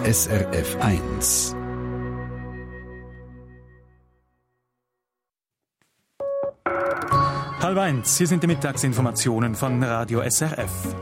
SRF 1. Halb eins, hier sind die Mittagsinformationen von Radio SRF.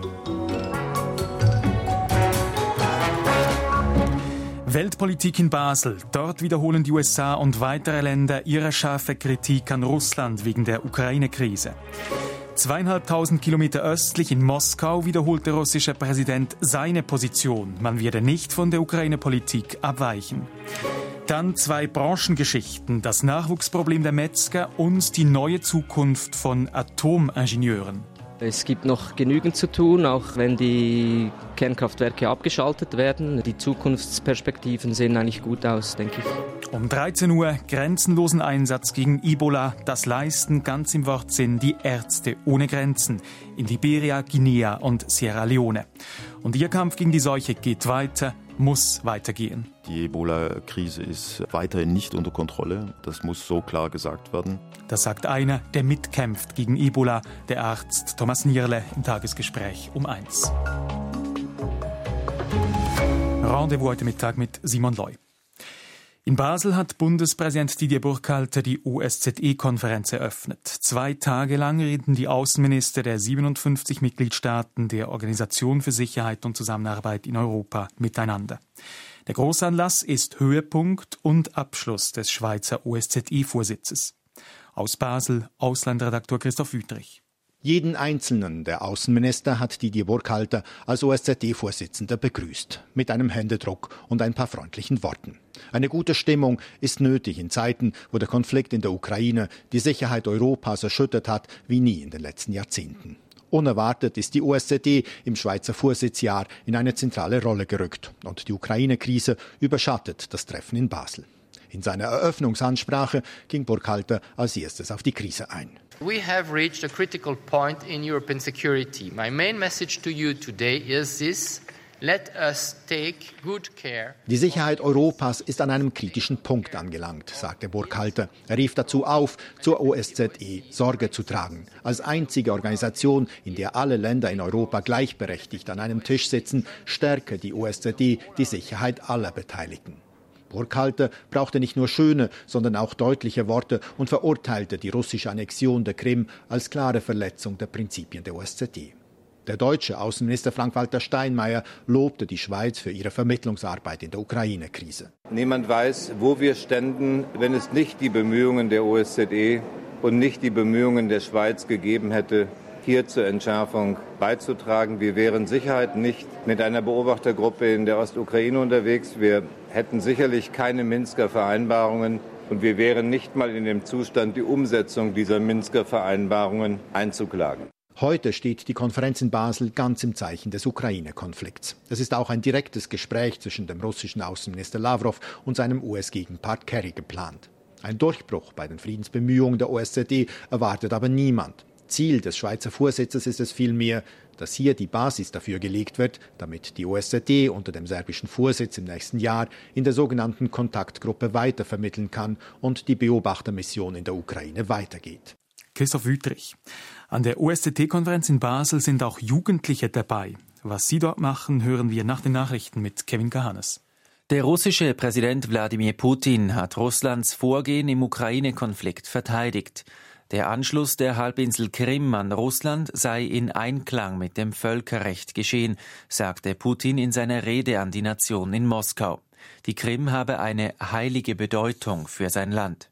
Weltpolitik in Basel. Dort wiederholen die USA und weitere Länder ihre scharfe Kritik an Russland wegen der Ukraine-Krise. 2.500 Kilometer östlich in Moskau wiederholt der russische Präsident seine Position. Man werde nicht von der Ukraine-Politik abweichen. Dann 2 Branchengeschichten, das Nachwuchsproblem der Metzger und die neue Zukunft von Atomingenieuren. Es gibt noch genügend zu tun, auch wenn die Kernkraftwerke abgeschaltet werden. Die Zukunftsperspektiven sehen eigentlich gut aus, denke ich. Um 13 Uhr grenzenlosen Einsatz gegen Ebola. Das leisten ganz im Wortsinn die Ärzte ohne Grenzen in Liberia, Guinea und Sierra Leone. Und ihr Kampf gegen die Seuche geht weiter, muss weitergehen. Die Ebola-Krise ist weiterhin nicht unter Kontrolle. Das muss so klar gesagt werden. Das sagt einer, der mitkämpft gegen Ebola, der Arzt Thomas Nierle im Tagesgespräch um 1. Rendezvous heute Mittag mit Simon Loy. In Basel hat Bundespräsident Didier Burkhalter die OSZE-Konferenz eröffnet. 2 Tage lang reden die Außenminister der 57 Mitgliedstaaten der Organisation für Sicherheit und Zusammenarbeit in Europa miteinander. Der Großanlass ist Höhepunkt und Abschluss des Schweizer OSZE-Vorsitzes. Aus Basel, Auslandredaktor Christoph Wüthrich. Jeden einzelnen der Außenminister hat Didier Burkhalter als OSZE-Vorsitzender begrüßt, mit einem Händedruck und ein paar freundlichen Worten. Eine gute Stimmung ist nötig in Zeiten, wo der Konflikt in der Ukraine die Sicherheit Europas erschüttert hat wie nie in den letzten Jahrzehnten. Unerwartet ist die OSZE im Schweizer Vorsitzjahr in eine zentrale Rolle gerückt und die Ukraine-Krise überschattet das Treffen in Basel. In seiner Eröffnungsansprache ging Burkhalter als erstes auf die Krise ein. We have reached a critical point in European security. My main message to you today is this: let us take good care. Die Sicherheit Europas ist an einem kritischen Punkt angelangt, sagte Burkhalter. Er rief dazu auf, zur OSZE Sorge zu tragen. Als einzige Organisation, in der alle Länder in Europa gleichberechtigt an einem Tisch sitzen, stärke die OSZE die Sicherheit aller Beteiligten. Burkhalter brauchte nicht nur schöne, sondern auch deutliche Worte und verurteilte die russische Annexion der Krim als klare Verletzung der Prinzipien der OSZE. Der deutsche Außenminister Frank-Walter Steinmeier lobte die Schweiz für ihre Vermittlungsarbeit in der Ukraine-Krise. Niemand weiß, wo wir ständen, wenn es nicht die Bemühungen der OSZE und nicht die Bemühungen der Schweiz gegeben hätte, hier zur Entschärfung beizutragen. Wir wären Sicherheit nicht mit einer Beobachtergruppe in der Ostukraine unterwegs. Wir hätten sicherlich keine Minsker Vereinbarungen und wir wären nicht mal in dem Zustand, die Umsetzung dieser Minsker Vereinbarungen einzuklagen. Heute steht die Konferenz in Basel ganz im Zeichen des Ukraine-Konflikts. Es ist auch ein direktes Gespräch zwischen dem russischen Außenminister Lavrov und seinem US-Gegenpart Kerry geplant. Ein Durchbruch bei den Friedensbemühungen der OSZE erwartet aber niemand. Ziel des Schweizer Vorsitzes ist es vielmehr, dass hier die Basis dafür gelegt wird, damit die OSZE unter dem serbischen Vorsitz im nächsten Jahr in der sogenannten Kontaktgruppe weitervermitteln kann und die Beobachtermission in der Ukraine weitergeht. Christoph Wüthrich. An der OSZE-Konferenz in Basel sind auch Jugendliche dabei. Was sie dort machen, hören wir nach den Nachrichten mit Kevin Kahanes. Der russische Präsident Wladimir Putin hat Russlands Vorgehen im Ukraine-Konflikt verteidigt. Der Anschluss der Halbinsel Krim an Russland sei in Einklang mit dem Völkerrecht geschehen, sagte Putin in seiner Rede an die Nation in Moskau. Die Krim habe eine heilige Bedeutung für sein Land.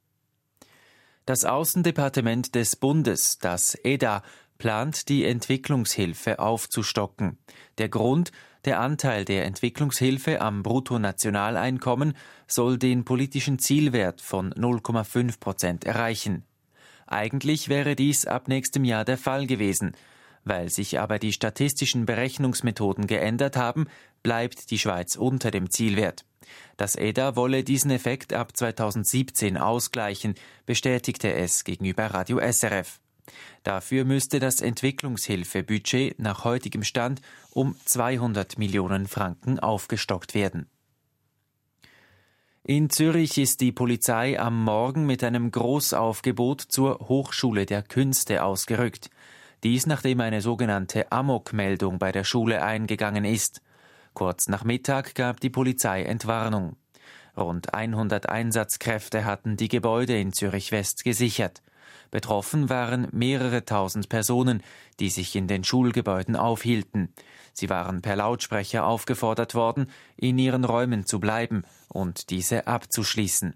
Das Außendepartement des Bundes, das EDA, plant, die Entwicklungshilfe aufzustocken. Der Grund: der Anteil der Entwicklungshilfe am Bruttonationaleinkommen soll den politischen Zielwert von 0,5% erreichen. Eigentlich wäre dies ab nächstem Jahr der Fall gewesen. Weil sich aber die statistischen Berechnungsmethoden geändert haben, bleibt die Schweiz unter dem Zielwert. Das EDA wolle diesen Effekt ab 2017 ausgleichen, bestätigte es gegenüber Radio SRF. Dafür müsste das Entwicklungshilfebudget nach heutigem Stand um 200 Millionen Franken aufgestockt werden. In Zürich ist die Polizei am Morgen mit einem Großaufgebot zur Hochschule der Künste ausgerückt. Dies nachdem eine sogenannte Amok-Meldung bei der Schule eingegangen ist. Kurz nach Mittag gab die Polizei Entwarnung. Rund 100 Einsatzkräfte hatten die Gebäude in Zürich-West gesichert. Betroffen waren mehrere tausend Personen, die sich in den Schulgebäuden aufhielten. Sie waren per Lautsprecher aufgefordert worden, in ihren Räumen zu bleiben und diese abzuschließen.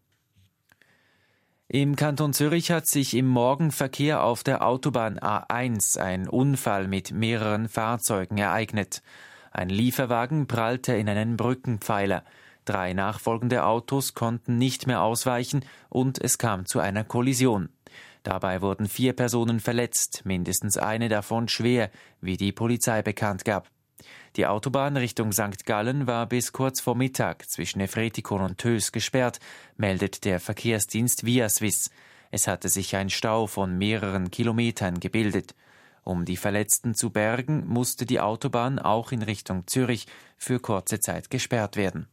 Im Kanton Zürich hat sich im Morgenverkehr auf der Autobahn A1 ein Unfall mit mehreren Fahrzeugen ereignet. Ein Lieferwagen prallte in einen Brückenpfeiler. 3 nachfolgende Autos konnten nicht mehr ausweichen und es kam zu einer Kollision. Dabei wurden 4 Personen verletzt, mindestens eine davon schwer, wie die Polizei bekannt gab. Die Autobahn Richtung St. Gallen war bis kurz vor Mittag zwischen Efretikon und Tös gesperrt, meldet der Verkehrsdienst Viaswiss. Es hatte sich ein Stau von mehreren Kilometern gebildet. Um die Verletzten zu bergen, musste die Autobahn auch in Richtung Zürich für kurze Zeit gesperrt werden.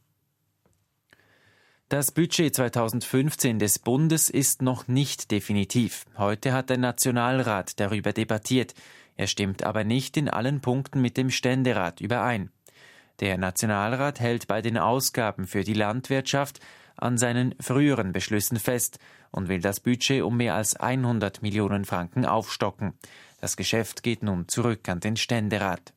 Das Budget 2015 des Bundes ist noch nicht definitiv. Heute hat der Nationalrat darüber debattiert. Er stimmt aber nicht in allen Punkten mit dem Ständerat überein. Der Nationalrat hält bei den Ausgaben für die Landwirtschaft an seinen früheren Beschlüssen fest und will das Budget um mehr als 100 Millionen Franken aufstocken. Das Geschäft geht nun zurück an den Ständerat.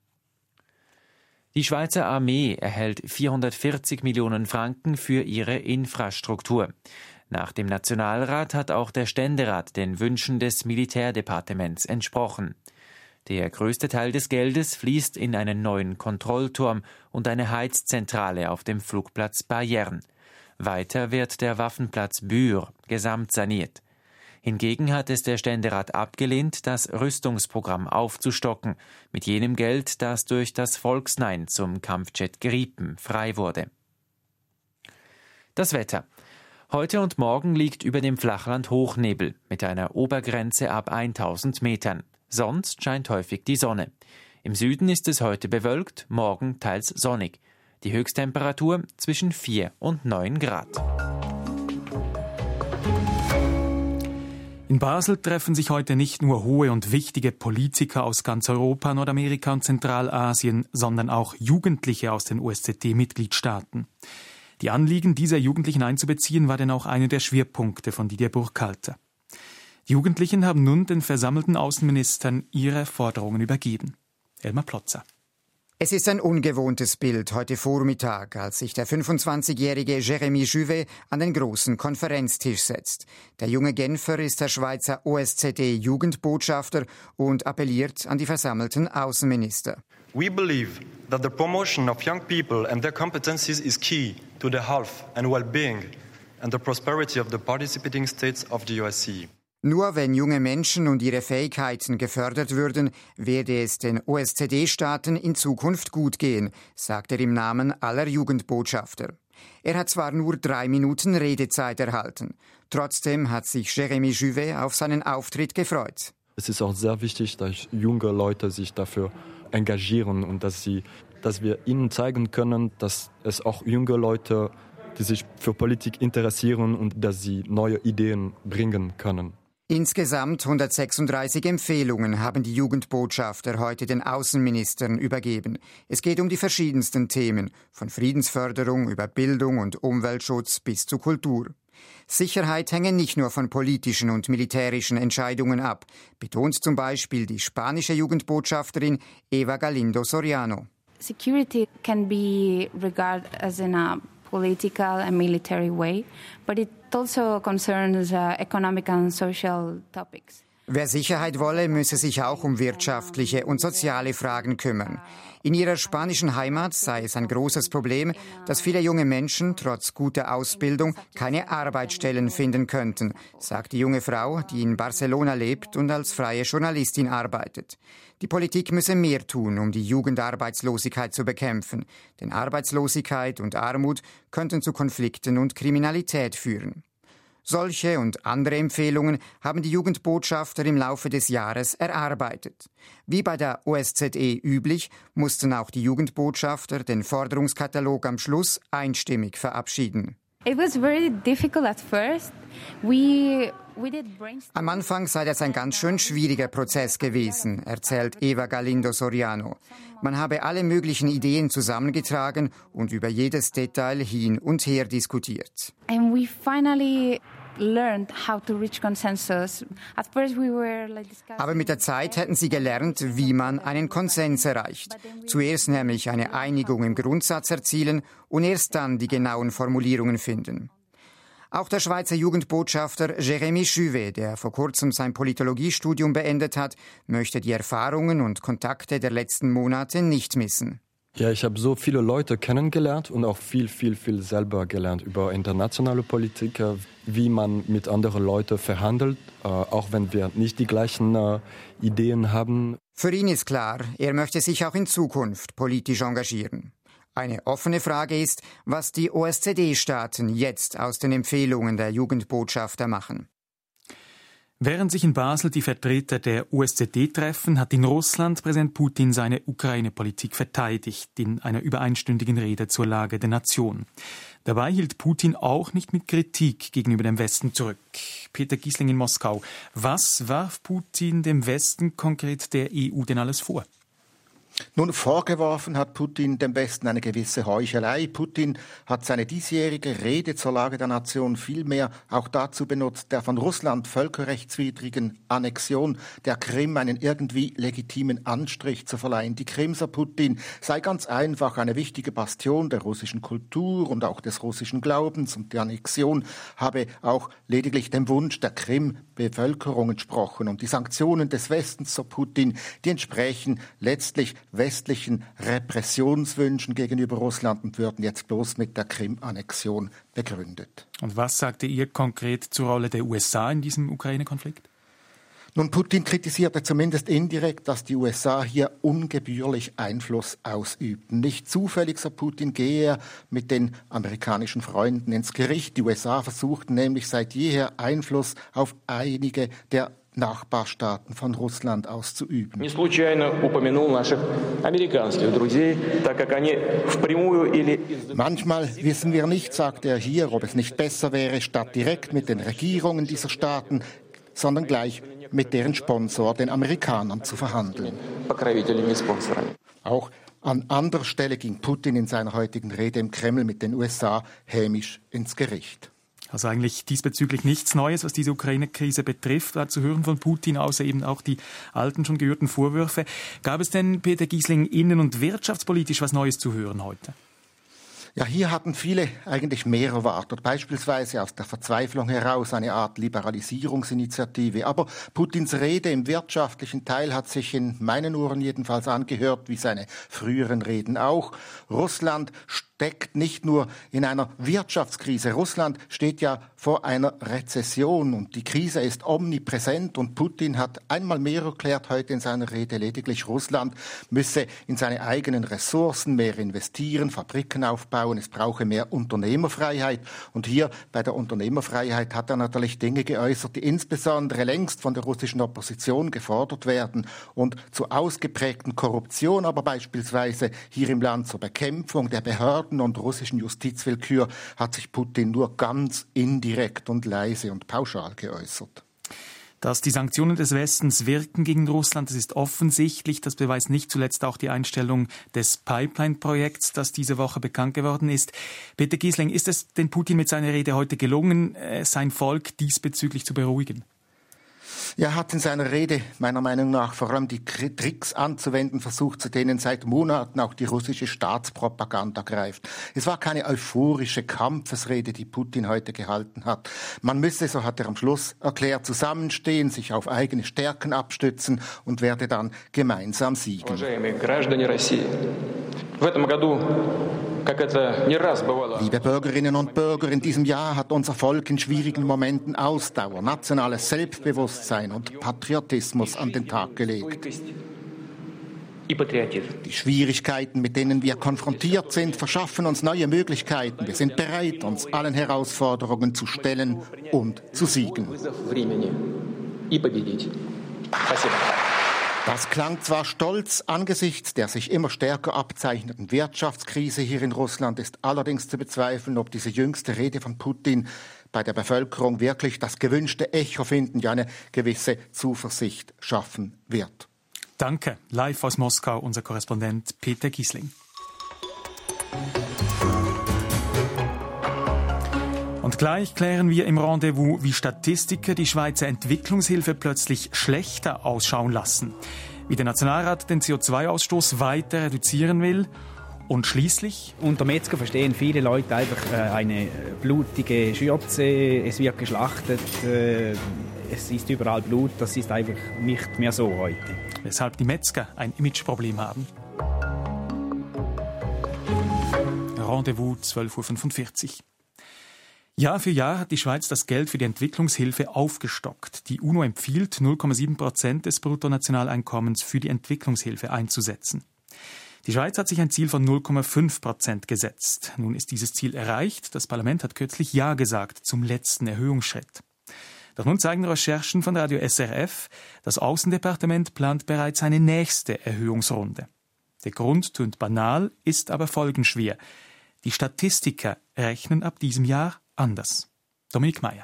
Die Schweizer Armee erhält 440 Millionen Franken für ihre Infrastruktur. Nach dem Nationalrat hat auch der Ständerat den Wünschen des Militärdepartements entsprochen. Der größte Teil des Geldes fließt in einen neuen Kontrollturm und eine Heizzentrale auf dem Flugplatz Bayern. Weiter wird der Waffenplatz Bühr gesamtsaniert. Hingegen hat es der Ständerat abgelehnt, das Rüstungsprogramm aufzustocken, mit jenem Geld, das durch das Volksnein zum Kampfjet Gripen frei wurde. Das Wetter. Heute und morgen liegt über dem Flachland Hochnebel mit einer Obergrenze ab 1000 Metern. Sonst scheint häufig die Sonne. Im Süden ist es heute bewölkt, morgen teils sonnig. Die Höchsttemperatur zwischen 4 und 9 Grad. In Basel treffen sich heute nicht nur hohe und wichtige Politiker aus ganz Europa, Nordamerika und Zentralasien, sondern auch Jugendliche aus den OSZE-Mitgliedstaaten. Die Anliegen dieser Jugendlichen einzubeziehen, war denn auch einer der Schwerpunkte von Didier Burkhalter. Die Jugendlichen haben nun den versammelten Außenministern ihre Forderungen übergeben. Elmar Plotzer. Es ist ein ungewohntes Bild heute Vormittag, als sich der 25-jährige Jérémy Juvet an den großen Konferenztisch setzt. Der junge Genfer ist der Schweizer OSZE-Jugendbotschafter und appelliert an die versammelten Außenminister. We believe that the promotion of young people and their competencies is key to the health and well-being and the prosperity of the participating states of the OSCE. Nur wenn junge Menschen und ihre Fähigkeiten gefördert würden, werde es den OSZE-Staaten in Zukunft gut gehen, sagt er im Namen aller Jugendbotschafter. Er hat zwar nur 3 Minuten Redezeit erhalten. Trotzdem hat sich Jérémy Juvet auf seinen Auftritt gefreut. Es ist auch sehr wichtig, dass junge Leute sich dafür engagieren und dass wir ihnen zeigen können, dass es auch junge Leute, die sich für Politik interessieren und dass sie neue Ideen bringen können. Insgesamt 136 Empfehlungen haben die Jugendbotschafter heute den Außenministern übergeben. Es geht um die verschiedensten Themen, von Friedensförderung über Bildung und Umweltschutz bis zu Kultur. Sicherheit hänge nicht nur von politischen und militärischen Entscheidungen ab, betont zum Beispiel die spanische Jugendbotschafterin Eva Galindo Soriano. Security can be regarded as in a political and military way, but it also concerns economic and social topics. Wer Sicherheit wolle, müsse sich auch um wirtschaftliche und soziale Fragen kümmern. In ihrer spanischen Heimat sei es ein großes Problem, dass viele junge Menschen trotz guter Ausbildung keine Arbeitsstellen finden könnten, sagt die junge Frau, die in Barcelona lebt und als freie Journalistin arbeitet. Die Politik müsse mehr tun, um die Jugendarbeitslosigkeit zu bekämpfen, denn Arbeitslosigkeit und Armut könnten zu Konflikten und Kriminalität führen. Solche und andere Empfehlungen haben die Jugendbotschafter im Laufe des Jahres erarbeitet. Wie bei der OSZE üblich, mussten auch die Jugendbotschafter den Forderungskatalog am Schluss einstimmig verabschieden. It was very difficult at first. We Am Anfang sei das ein ganz schön schwieriger Prozess gewesen, erzählt Eva Galindo Soriano. Man habe alle möglichen Ideen zusammengetragen und über jedes Detail hin und her diskutiert. And we finally learned how to reach consensus. At first we were discussing. Aber mit der Zeit hätten sie gelernt, wie man einen Konsens erreicht. Zuerst nämlich eine Einigung im Grundsatz erzielen und erst dann die genauen Formulierungen finden. Auch der Schweizer Jugendbotschafter Jérémy Juvet, der vor kurzem sein Politologiestudium beendet hat, möchte die Erfahrungen und Kontakte der letzten Monate nicht missen. Ja, ich habe so viele Leute kennengelernt und auch viel selber gelernt über internationale Politik, wie man mit anderen Leuten verhandelt, auch wenn wir nicht die gleichen Ideen haben. Für ihn ist klar, er möchte sich auch in Zukunft politisch engagieren. Eine offene Frage ist, was die OSZE-Staaten jetzt aus den Empfehlungen der Jugendbotschafter machen. Während sich in Basel die Vertreter der OSZE treffen, hat in Russland Präsident Putin seine Ukraine-Politik verteidigt in einer übereinstündigen Rede zur Lage der Nation. Dabei hielt Putin auch nicht mit Kritik gegenüber dem Westen zurück. Peter Giesling in Moskau. Was warf Putin dem Westen, konkret der EU, denn alles vor? Nun, vorgeworfen hat Putin dem Westen eine gewisse Heuchelei. Putin hat seine diesjährige Rede zur Lage der Nation vielmehr auch dazu benutzt, der von Russland völkerrechtswidrigen Annexion der Krim einen irgendwie legitimen Anstrich zu verleihen. Die Krim, so Putin, sei ganz einfach eine wichtige Bastion der russischen Kultur und auch des russischen Glaubens, und die Annexion habe auch lediglich dem Wunsch der Krim-Bevölkerung entsprochen. Und die Sanktionen des Westens, so Putin, die entsprechen letztlich westlichen Repressionswünschen gegenüber Russland und würden jetzt bloß mit der Krim-Annexion begründet. Und was sagte ihr konkret zur Rolle der USA in diesem Ukraine-Konflikt? Nun, Putin kritisierte zumindest indirekt, dass die USA hier ungebührlich Einfluss ausübten. Nicht zufällig, so Putin, gehe er mit den amerikanischen Freunden ins Gericht. Die USA versuchten nämlich seit jeher Einfluss auf einige der Nachbarstaaten von Russland auszuüben. Manchmal wissen wir nicht, sagt er hier, ob es nicht besser wäre, statt direkt mit den Regierungen dieser Staaten, sondern gleich mit deren Sponsor, den Amerikanern, zu verhandeln. Auch an anderer Stelle ging Putin in seiner heutigen Rede im Kreml mit den USA hämisch ins Gericht. Also eigentlich diesbezüglich nichts Neues, was diese Ukraine-Krise betrifft, war zu hören von Putin, außer eben auch die alten, schon gehörten Vorwürfe. Gab es denn, Peter Giesling, innen- und wirtschaftspolitisch was Neues zu hören heute? Ja, hier hatten viele eigentlich mehr erwartet, beispielsweise aus der Verzweiflung heraus eine Art Liberalisierungsinitiative. Aber Putins Rede im wirtschaftlichen Teil hat sich in meinen Ohren jedenfalls angehört, wie seine früheren Reden auch. Russland steckt nicht nur in einer Wirtschaftskrise. Russland steht ja vor einer Rezession und die Krise ist omnipräsent, und Putin hat einmal mehr erklärt heute in seiner Rede, lediglich Russland müsse in seine eigenen Ressourcen mehr investieren, Fabriken aufbauen, es brauche mehr Unternehmerfreiheit. Und hier bei der Unternehmerfreiheit hat er natürlich Dinge geäußert, die insbesondere längst von der russischen Opposition gefordert werden und zur ausgeprägten Korruption, aber beispielsweise hier im Land zur Bekämpfung der Behörden und russischen Justizwillkür hat sich Putin nur ganz indirekt und leise und pauschal geäußert. Dass die Sanktionen des Westens wirken gegen Russland, das ist offensichtlich. Das beweist nicht zuletzt auch die Einstellung des Pipeline-Projekts, das diese Woche bekannt geworden ist. Peter Giesling, ist es denn Putin mit seiner Rede heute gelungen, sein Volk diesbezüglich zu beruhigen? Er hat in seiner Rede meiner Meinung nach vor allem die Tricks anzuwenden versucht, zu denen seit Monaten auch die russische Staatspropaganda greift. Es war keine euphorische Kampfesrede, die Putin heute gehalten hat. Man müsse, so hat er am Schluss erklärt, zusammenstehen, sich auf eigene Stärken abstützen und werde dann gemeinsam siegen. Liebe Bürgerinnen und Bürger, in diesem Jahr hat unser Volk in schwierigen Momenten Ausdauer, nationales Selbstbewusstsein und Patriotismus an den Tag gelegt. Die Schwierigkeiten, mit denen wir konfrontiert sind, verschaffen uns neue Möglichkeiten. Wir sind bereit, uns allen Herausforderungen zu stellen und zu siegen. Das klang zwar stolz, angesichts der sich immer stärker abzeichnenden Wirtschaftskrise hier in Russland ist allerdings zu bezweifeln, ob diese jüngste Rede von Putin bei der Bevölkerung wirklich das gewünschte Echo finden, ja eine gewisse Zuversicht schaffen wird. Danke. Live aus Moskau unser Korrespondent Peter Giesling. Und gleich klären wir im Rendezvous, wie Statistiker die Schweizer Entwicklungshilfe plötzlich schlechter ausschauen lassen, wie der Nationalrat den CO2-Ausstoß weiter reduzieren will und schließlich... Unter Metzger verstehen viele Leute einfach eine blutige Schürze, es wird geschlachtet, es ist überall Blut, das ist einfach nicht mehr so heute. Weshalb die Metzger ein Imageproblem haben. Rendezvous 12.45 Uhr. Jahr für Jahr hat die Schweiz das Geld für die Entwicklungshilfe aufgestockt. Die UNO empfiehlt, 0,7% des Bruttonationaleinkommens für die Entwicklungshilfe einzusetzen. Die Schweiz hat sich ein Ziel von 0,5% gesetzt. Nun ist dieses Ziel erreicht. Das Parlament hat kürzlich Ja gesagt zum letzten Erhöhungsschritt. Doch nun zeigen Recherchen von Radio SRF, das Aussendepartement plant bereits eine nächste Erhöhungsrunde. Der Grund tönt banal, ist aber folgenschwer. Die Statistiker rechnen ab diesem Jahr anders. Dominik Meyer.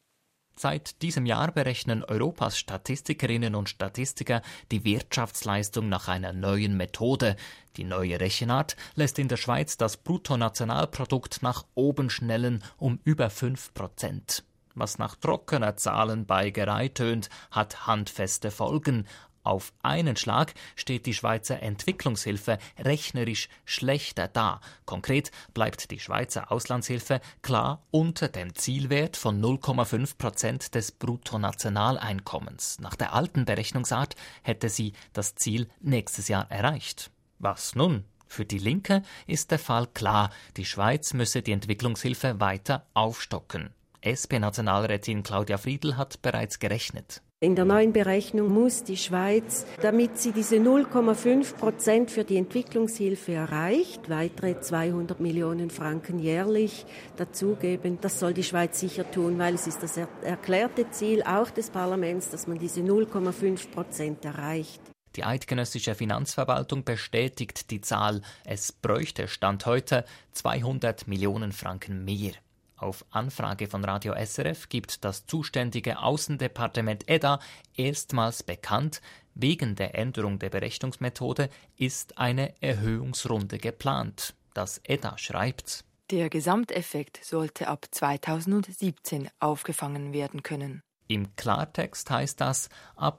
Seit diesem Jahr berechnen Europas Statistikerinnen und Statistiker die Wirtschaftsleistung nach einer neuen Methode. Die neue Rechenart lässt in der Schweiz das Bruttonationalprodukt nach oben schnellen um über 5%. Was nach trockener Zahlenbeigerei tönt, hat handfeste Folgen. Auf einen Schlag steht die Schweizer Entwicklungshilfe rechnerisch schlechter da. Konkret bleibt die Schweizer Auslandshilfe klar unter dem Zielwert von 0,5% des Bruttonationaleinkommens. Nach der alten Berechnungsart hätte sie das Ziel nächstes Jahr erreicht. Was nun? Für die Linke ist der Fall klar. Die Schweiz müsse die Entwicklungshilfe weiter aufstocken. SP-Nationalrätin Claudia Friedl hat bereits gerechnet. In der neuen Berechnung muss die Schweiz, damit sie diese 0,5% für die Entwicklungshilfe erreicht, weitere 200 Millionen Franken jährlich dazugeben. Das soll die Schweiz sicher tun, weil es ist das erklärte Ziel auch des Parlaments, dass man diese 0,5% erreicht. Die eidgenössische Finanzverwaltung bestätigt die Zahl. Es bräuchte Stand heute 200 Millionen Franken mehr. Auf Anfrage von Radio SRF gibt das zuständige Aussendepartement EDA erstmals bekannt, wegen der Änderung der Berechnungsmethode ist eine Erhöhungsrunde geplant. Das EDA schreibt: Der Gesamteffekt sollte ab 2017 aufgefangen werden können. Im Klartext heißt das, ab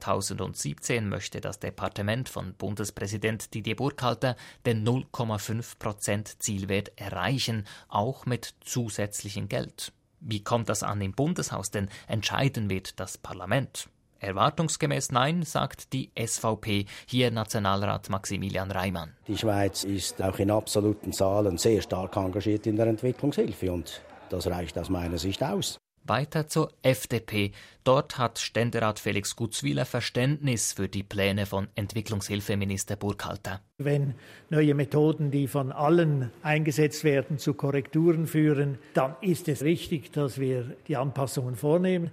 2017 möchte das Departement von Bundespräsident Didier Burkhalter den 0,5% Zielwert erreichen, auch mit zusätzlichem Geld. Wie kommt das an im Bundeshaus, denn entscheiden wird das Parlament? Erwartungsgemäß nein, sagt die SVP, hier Nationalrat Maximilian Reimann. Die Schweiz ist auch in absoluten Zahlen sehr stark engagiert in der Entwicklungshilfe und das reicht aus meiner Sicht aus. Weiter zur FDP. Dort hat Ständerat Felix Gutzwiller Verständnis für die Pläne von Entwicklungshilfeminister Burkhalter. Wenn neue Methoden, die von allen eingesetzt werden, zu Korrekturen führen, dann ist es richtig, dass wir die Anpassungen vornehmen.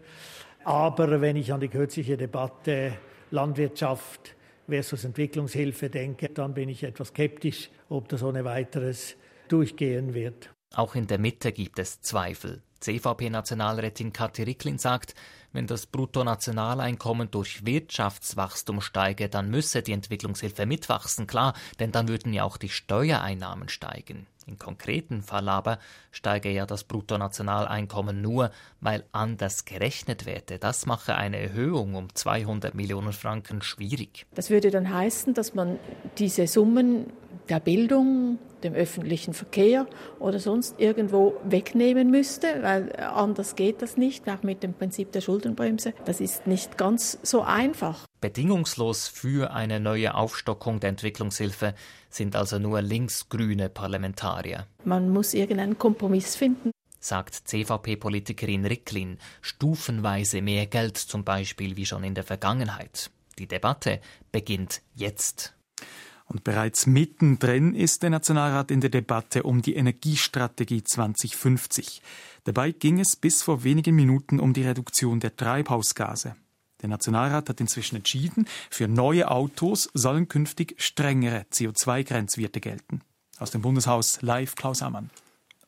Aber wenn ich an die kürzliche Debatte Landwirtschaft versus Entwicklungshilfe denke, dann bin ich etwas skeptisch, ob das ohne weiteres durchgehen wird. Auch in der Mitte gibt es Zweifel. CVP-Nationalrätin Kathi Ricklin sagt, wenn das Bruttonationaleinkommen durch Wirtschaftswachstum steige, dann müsse die Entwicklungshilfe mitwachsen, klar, denn dann würden ja auch die Steuereinnahmen steigen. Im konkreten Fall aber steige ja das Bruttonationaleinkommen nur, weil anders gerechnet werde. Das mache eine Erhöhung um 200 Millionen Franken schwierig. Das würde dann heißen, dass man diese Summen der Bildung, dem öffentlichen Verkehr oder sonst irgendwo wegnehmen müsste, weil anders geht das nicht, auch mit dem Prinzip der Schuldenbremse. Das ist nicht ganz so einfach. Bedingungslos für eine neue Aufstockung der Entwicklungshilfe sind also nur linksgrüne Parlamentarier. Man muss irgendeinen Kompromiss finden, sagt CVP-Politikerin Ricklin. Stufenweise mehr Geld zum Beispiel wie schon in der Vergangenheit. Die Debatte beginnt jetzt. Und bereits mittendrin ist der Nationalrat in der Debatte um die Energiestrategie 2050. Dabei ging es bis vor wenigen Minuten um die Reduktion der Treibhausgase. Der Nationalrat hat inzwischen entschieden, für neue Autos sollen künftig strengere CO2-Grenzwerte gelten. Aus dem Bundeshaus live Klaus Ammann.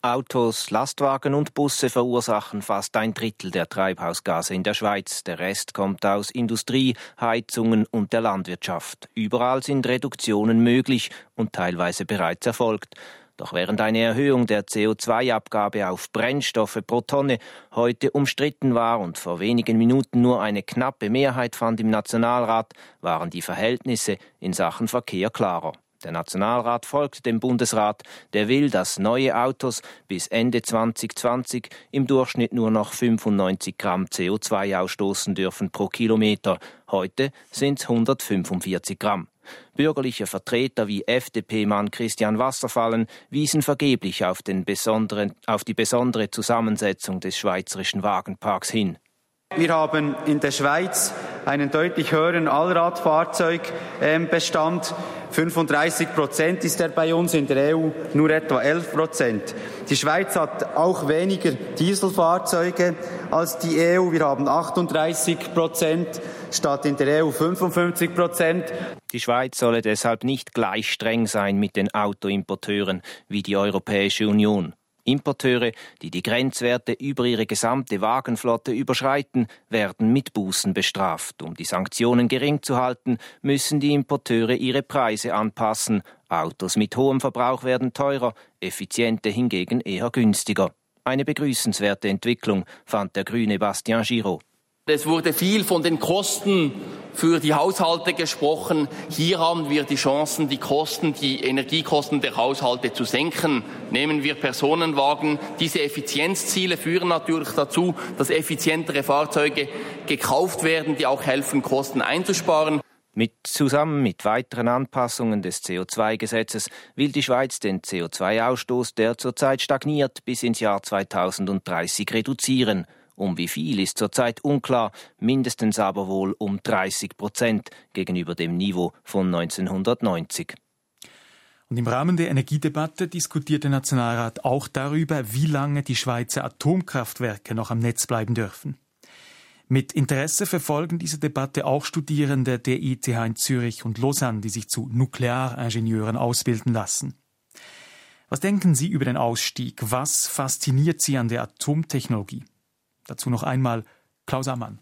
Autos, Lastwagen und Busse verursachen fast 1/3 der Treibhausgase in der Schweiz. Der Rest kommt aus Industrie, Heizungen und der Landwirtschaft. Überall sind Reduktionen möglich und teilweise bereits erfolgt. Doch während eine Erhöhung der CO2-Abgabe auf Brennstoffe pro Tonne heute umstritten war und vor wenigen Minuten nur eine knappe Mehrheit fand im Nationalrat, waren die Verhältnisse in Sachen Verkehr klarer. Der Nationalrat folgt dem Bundesrat, der will, dass neue Autos bis Ende 2020 im Durchschnitt nur noch 95 Gramm CO2 ausstoßen dürfen pro Kilometer. Heute sind es 145 Gramm. Bürgerliche Vertreter wie FDP-Mann Christian Wasserfallen wiesen vergeblich auf die besondere Zusammensetzung des schweizerischen Wagenparks hin. Wir haben in der Schweiz einen deutlich höheren Allradfahrzeugbestand. 35% ist er bei uns, in der EU nur etwa 11%. Die Schweiz hat auch weniger Dieselfahrzeuge als die EU. Wir haben 38% statt in der EU 55%. Die Schweiz solle deshalb nicht gleich streng sein mit den Autoimporteuren wie die Europäische Union. Importeure, die die Grenzwerte über ihre gesamte Wagenflotte überschreiten, werden mit Bußen bestraft. Um die Sanktionen gering zu halten, müssen die Importeure ihre Preise anpassen. Autos mit hohem Verbrauch werden teurer, effiziente hingegen eher günstiger. Eine begrüßenswerte Entwicklung, fand der Grüne Bastien Giraud. Es wurde viel von den Kosten für die Haushalte gesprochen. Hier haben wir die Chancen, die Energiekosten der Haushalte zu senken. Nehmen wir Personenwagen. Diese Effizienzziele führen natürlich dazu, dass effizientere Fahrzeuge gekauft werden, die auch helfen, Kosten einzusparen. Zusammen mit weiteren Anpassungen des CO2-Gesetzes will die Schweiz den CO2-Ausstoß, der zurzeit stagniert, bis ins Jahr 2030 reduzieren. Um wie viel ist zurzeit unklar, mindestens aber wohl um 30% gegenüber dem Niveau von 1990. Und im Rahmen der Energiedebatte diskutiert der Nationalrat auch darüber, wie lange die Schweizer Atomkraftwerke noch am Netz bleiben dürfen. Mit Interesse verfolgen diese Debatte auch Studierende der ETH in Zürich und Lausanne, die sich zu Nuklearingenieuren ausbilden lassen. Was denken Sie über den Ausstieg? Was fasziniert Sie an der Atomtechnologie? Dazu noch einmal Klaus Ammann.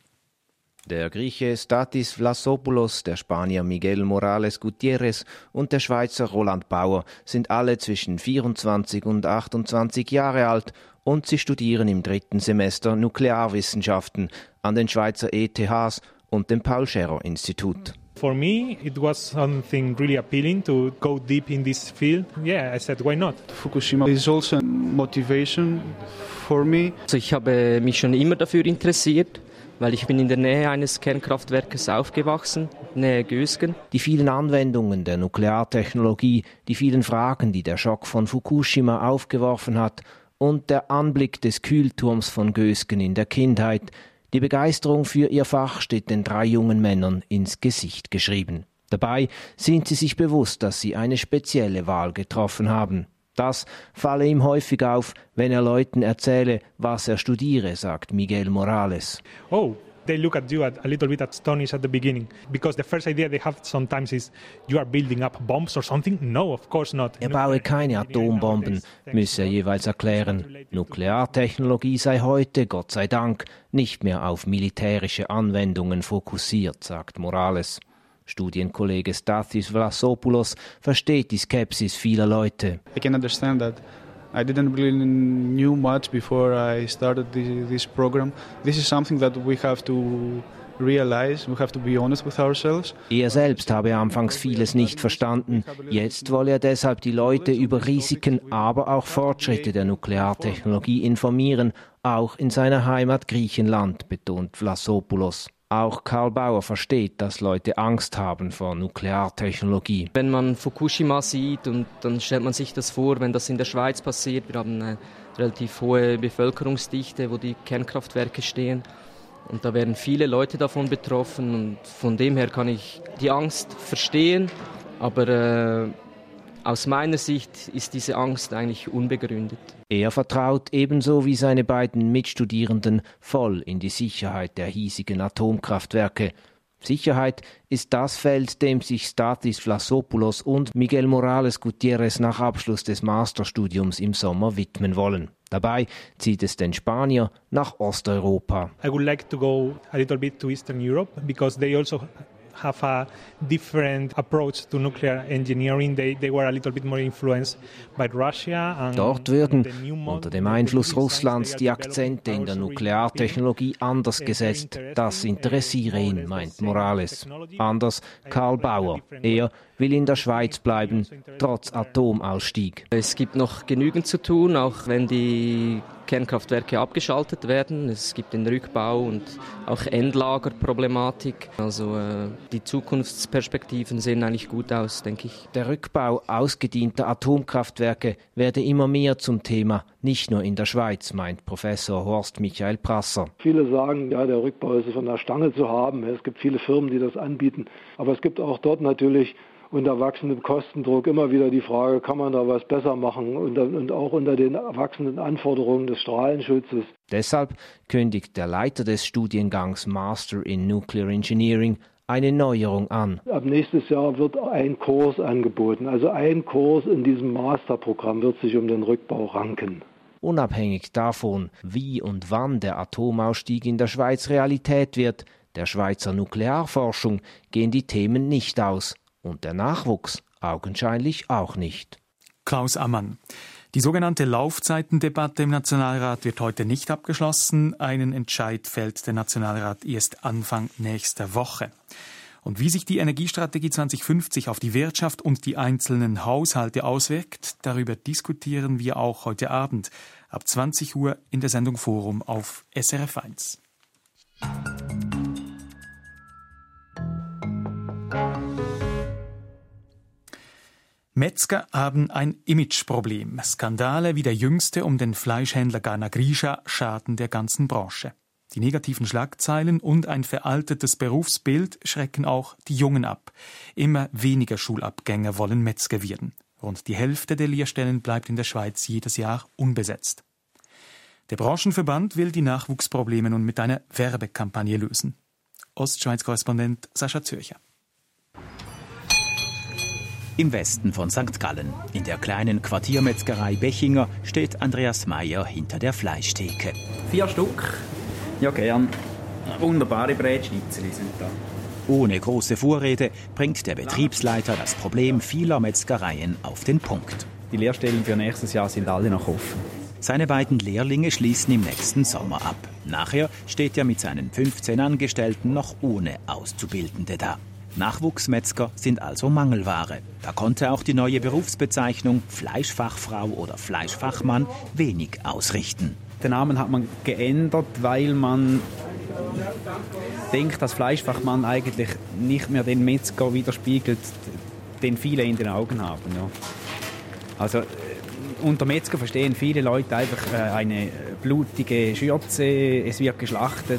Der Grieche Stathis Vlasopoulos, der Spanier Miguel Morales Gutierrez und der Schweizer Roland Bauer sind alle zwischen 24 und 28 Jahre alt und sie studieren im 3. Semester Nuklearwissenschaften an den Schweizer ETHs und dem Paul-Scherrer-Institut. For me, it was something really appealing to go deep in this field. Yeah, I said, why not? Fukushima is also motivation for me. Also ich habe mich schon immer dafür interessiert, weil ich bin in der Nähe eines Kernkraftwerkes aufgewachsen, Nähe Gösgen. Die vielen Anwendungen der Nukleartechnologie, die vielen Fragen, die der Schock von Fukushima aufgeworfen hat und der Anblick des Kühlturms von Gösgen in der Kindheit. Die Begeisterung für ihr Fach steht den 3 jungen Männern ins Gesicht geschrieben. Dabei sind sie sich bewusst, dass sie eine spezielle Wahl getroffen haben. Das falle ihm häufig auf, wenn er Leuten erzähle, was er studiere, sagt Miguel Morales. Oh, they look at you a little bit astonished at the beginning, because the first idea they have sometimes is, you are building up bombs or something? No, of course not. Er baue keine Atombomben, müsse er jeweils erklären. Nukleartechnologie sei heute, Gott sei Dank, nicht mehr auf militärische Anwendungen fokussiert, sagt Morales. Studienkollege Stathis Vlasopoulos versteht die Skepsis vieler Leute. I can understand that. I didn't really knew much before I started this program. This is something that we have to realize. We have to be honest with ourselves. Er selbst habe anfangs vieles nicht verstanden. Jetzt wolle er deshalb die Leute über Risiken, aber auch Fortschritte der Nukleartechnologie informieren, auch in seiner Heimat Griechenland, betont Vlasopoulos. Auch Karl Bauer versteht, dass Leute Angst haben vor Nukleartechnologie. Wenn man Fukushima sieht, und dann stellt man sich das vor, wenn das in der Schweiz passiert, wir haben eine relativ hohe Bevölkerungsdichte, wo die Kernkraftwerke stehen. Und da werden viele Leute davon betroffen. Und von dem her kann ich die Angst verstehen. Aber aus meiner Sicht ist diese Angst eigentlich unbegründet. Er vertraut ebenso wie seine beiden Mitstudierenden voll in die Sicherheit der hiesigen Atomkraftwerke. Sicherheit ist das Feld, dem sich Stathis Vlasopoulos und Miguel Morales Gutierrez nach Abschluss des Masterstudiums im Sommer widmen wollen. Dabei zieht es den Spanier nach Osteuropa. I would like to go a little bit to Eastern Europe because they also have a different approach to nuclear engineering. They were a little bit more influenced by Russia. Dort würden unter dem Einfluss Russlands die Akzente in der Nukleartechnologie anders gesetzt. Das interessiere ihn, meint Morales. Anders Karl Bauer. Er will in der Schweiz bleiben, trotz Atomausstieg. Es gibt noch genügend zu tun, auch wenn die Kernkraftwerke abgeschaltet werden. Es gibt den Rückbau und auch Endlagerproblematik. Also die Zukunftsperspektiven sehen eigentlich gut aus, denke ich. Der Rückbau ausgedienter Atomkraftwerke werde immer mehr zum Thema, nicht nur in der Schweiz, meint Professor Horst Michael Prasser. Viele sagen, ja, der Rückbau ist von der Stange zu haben. Es gibt viele Firmen, die das anbieten. Aber es gibt auch dort natürlich unter wachsendem Kostendruck immer wieder die Frage, kann man da was besser machen und auch unter den wachsenden Anforderungen des Strahlenschutzes. Deshalb kündigt der Leiter des Studiengangs Master in Nuclear Engineering eine Neuerung an. Ab nächstes Jahr wird ein Kurs angeboten. Also ein Kurs in diesem Masterprogramm wird sich um den Rückbau ranken. Unabhängig davon, wie und wann der Atomausstieg in der Schweiz Realität wird, der Schweizer Nuklearforschung gehen die Themen nicht aus. Und der Nachwuchs augenscheinlich auch nicht. Klaus Ammann. Die sogenannte Laufzeitendebatte im Nationalrat wird heute nicht abgeschlossen. Einen Entscheid fällt der Nationalrat erst Anfang nächster Woche. Und wie sich die Energiestrategie 2050 auf die Wirtschaft und die einzelnen Haushalte auswirkt, darüber diskutieren wir auch heute Abend ab 20 Uhr in der Sendung Forum auf SRF 1. Metzger haben ein Imageproblem. Skandale wie der jüngste um den Fleischhändler Garna Grisha schaden der ganzen Branche. Die negativen Schlagzeilen und ein veraltetes Berufsbild schrecken auch die Jungen ab. Immer weniger Schulabgänger wollen Metzger werden. Rund die Hälfte der Lehrstellen bleibt in der Schweiz jedes Jahr unbesetzt. Der Branchenverband will die Nachwuchsprobleme nun mit einer Werbekampagne lösen. Ostschweiz-Korrespondent Sascha Zürcher. Im Westen von St. Gallen, in der kleinen Quartiermetzgerei Bechinger, steht Andreas Meier hinter der Fleischtheke. 4 Stück. Ja, gern. Wunderbare Brätschnitzel sind da. Ohne große Vorrede bringt der Betriebsleiter das Problem vieler Metzgereien auf den Punkt. Die Lehrstellen für nächstes Jahr sind alle noch offen. Seine beiden Lehrlinge schließen im nächsten Sommer ab. Nachher steht er mit seinen 15 Angestellten noch ohne Auszubildende da. Nachwuchsmetzger sind also Mangelware. Da konnte auch die neue Berufsbezeichnung Fleischfachfrau oder Fleischfachmann wenig ausrichten. Den Namen hat man geändert, weil man denkt, dass Fleischfachmann eigentlich nicht mehr den Metzger widerspiegelt, den viele in den Augen haben. Ja. Also unter Metzger verstehen viele Leute einfach eine blutige Schürze, es wird geschlachtet,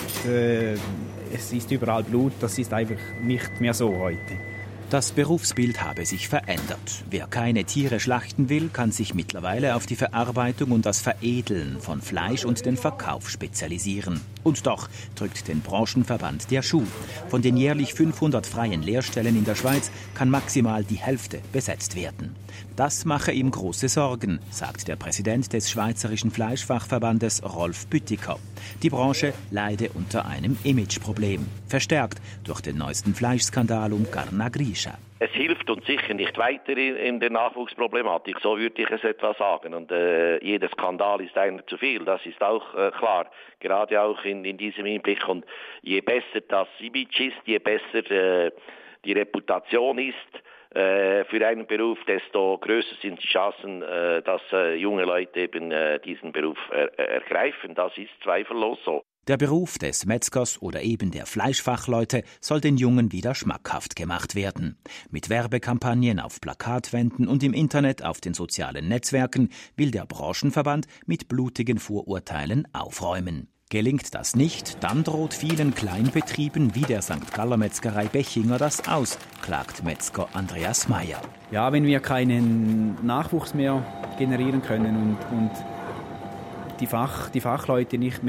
es ist überall Blut, das ist einfach nicht mehr so heute. Das Berufsbild habe sich verändert. Wer keine Tiere schlachten will, kann sich mittlerweile auf die Verarbeitung und das Veredeln von Fleisch und den Verkauf spezialisieren. Und doch drückt den Branchenverband der Schuh. Von den jährlich 500 freien Lehrstellen in der Schweiz kann maximal die Hälfte besetzt werden. Das mache ihm große Sorgen, sagt der Präsident des Schweizerischen Fleischfachverbandes Rolf Büttiker. Die Branche leide unter einem Imageproblem, verstärkt durch den neuesten Fleischskandal um Garna Grisha. Es hilft uns sicher nicht weiter in der Nachwuchsproblematik, so würde ich es etwa sagen. Und jeder Skandal ist einer zu viel, das ist auch klar, gerade auch in diesem Hinblick. Und je besser das Image ist, je besser die Reputation ist für einen Beruf, desto größer sind die Chancen, dass junge Leute eben diesen Beruf ergreifen. Das ist zweifellos so. Der Beruf des Metzgers oder eben der Fleischfachleute soll den Jungen wieder schmackhaft gemacht werden. Mit Werbekampagnen auf Plakatwänden und im Internet auf den sozialen Netzwerken will der Branchenverband mit blutigen Vorurteilen aufräumen. Gelingt das nicht, dann droht vielen Kleinbetrieben wie der St. Galler Metzgerei Bechinger das aus, klagt Metzger Andreas Meier. Ja, wenn wir keinen Nachwuchs mehr generieren können und die Fachleute nicht mehr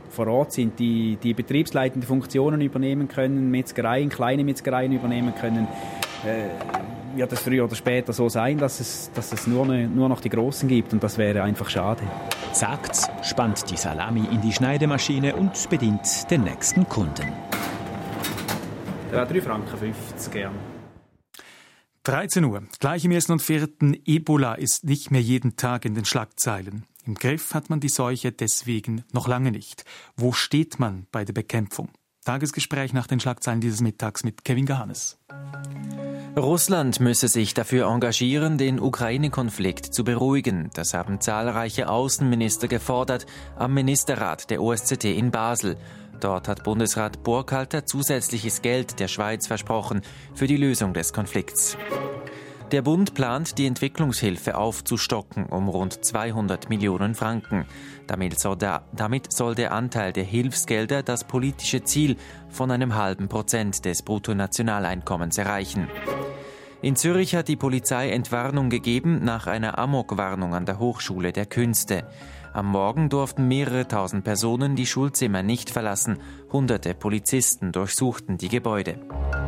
vor Ort sind, die betriebsleitende Funktionen übernehmen können, Metzgereien, kleine Metzgereien übernehmen können, wird es früher oder später so sein, dass es nur noch die Großen gibt, und das wäre einfach schade. Sagt's, spannt die Salami in die Schneidemaschine und bedient den nächsten Kunden. Ja, 3,50 Franken gern. 13 Uhr, gleich im 1. und 4. Ebola ist nicht mehr jeden Tag in den Schlagzeilen. Im Griff hat man die Seuche deswegen noch lange nicht. Wo steht man bei der Bekämpfung? Tagesgespräch nach den Schlagzeilen dieses Mittags mit Kevin Gahanes. Russland müsse sich dafür engagieren, den Ukraine-Konflikt zu beruhigen. Das haben zahlreiche Außenminister gefordert am Ministerrat der OSZE in Basel. Dort hat Bundesrat Burkhalter zusätzliches Geld der Schweiz versprochen für die Lösung des Konflikts. Der Bund plant, die Entwicklungshilfe aufzustocken um rund 200 Millionen Franken. Damit soll der Anteil der Hilfsgelder das politische Ziel von 0,5% des Bruttonationaleinkommens erreichen. In Zürich hat die Polizei Entwarnung gegeben nach einer Amokwarnung an der Hochschule der Künste. Am Morgen durften mehrere tausend Personen die Schulzimmer nicht verlassen. Hunderte Polizisten durchsuchten die Gebäude.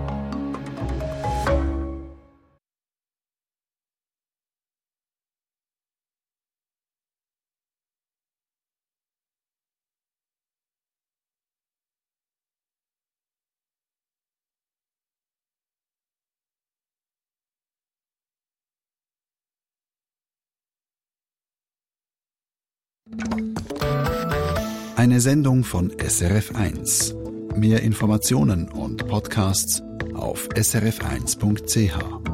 Eine Sendung von SRF1. Mehr Informationen und Podcasts auf srf1.ch.